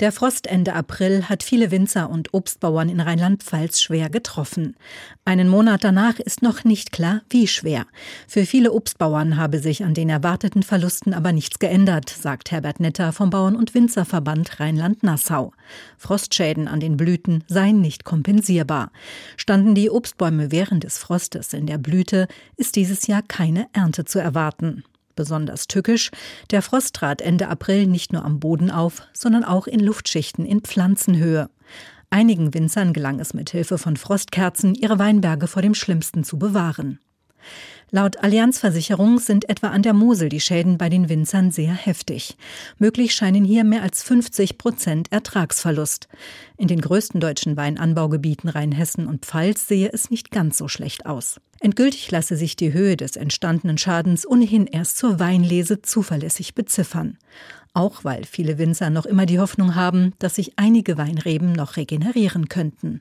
Der Frost Ende April hat viele Winzer und Obstbauern in Rheinland-Pfalz schwer getroffen. Einen Monat danach ist noch nicht klar, wie schwer. Für viele Obstbauern habe sich an den erwarteten Verlusten aber nichts geändert, sagt Herbert Netter vom Bauern- und Winzerverband Rheinland-Nassau. Frostschäden an den Blüten seien nicht kompensierbar. Standen die Obstbäume während des Frostes in der Blüte, ist dieses Jahr keine Ernte zu erwarten. Besonders tückisch: Der Frost trat Ende April nicht nur am Boden auf, sondern auch in Luftschichten in Pflanzenhöhe. Einigen Winzern gelang es mit Hilfe von Frostkerzen, ihre Weinberge vor dem Schlimmsten zu bewahren. Laut Allianz-Versicherung sind etwa an der Mosel die Schäden bei den Winzern sehr heftig. Möglich scheinen hier mehr als 50% Ertragsverlust. In den größten deutschen Weinanbaugebieten Rheinhessen und Pfalz sehe es nicht ganz so schlecht aus. Endgültig lasse sich die Höhe des entstandenen Schadens ohnehin erst zur Weinlese zuverlässig beziffern. Auch weil viele Winzer noch immer die Hoffnung haben, dass sich einige Weinreben noch regenerieren könnten.